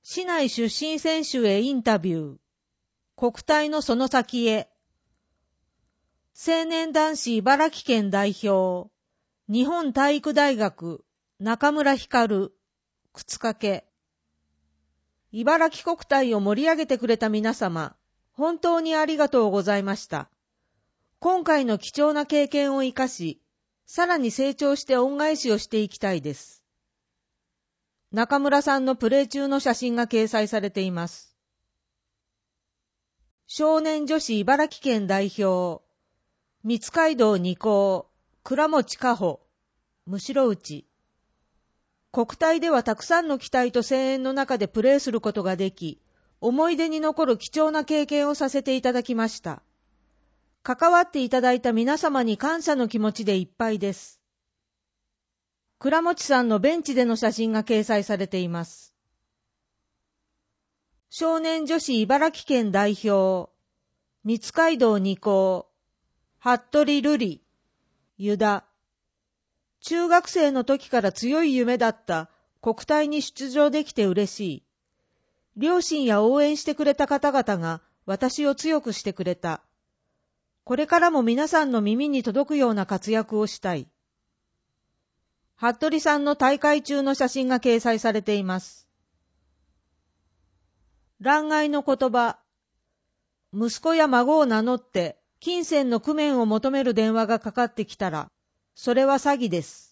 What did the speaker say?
市内出身選手へインタビュー。国体のその先へ。青年男子茨城県代表、日本体育大学、中村光、靴掛け。茨城国体を盛り上げてくれた皆様、本当にありがとうございました。今回の貴重な経験を生かし、さらに成長して恩返しをしていきたいです。中村さんのプレー中の写真が掲載されています。少年女子茨城県代表、三街道二高、倉持香穂、むしろ打ち。国体ではたくさんの期待と声援の中でプレーすることができ、思い出に残る貴重な経験をさせていただきました。関わっていただいた皆様に感謝の気持ちでいっぱいです。倉持さんのベンチでの写真が掲載されています。少年女子茨城県代表、三街道二高、服部瑠璃、湯田。中学生の時から強い夢だった国体に出場できて嬉しい。両親や応援してくれた方々が私を強くしてくれた。これからも皆さんの耳に届くような活躍をしたい。服部さんの大会中の写真が掲載されています。欄外の言葉。息子や孫を名乗って金銭の工面を求める電話がかかってきたら、それは詐欺です。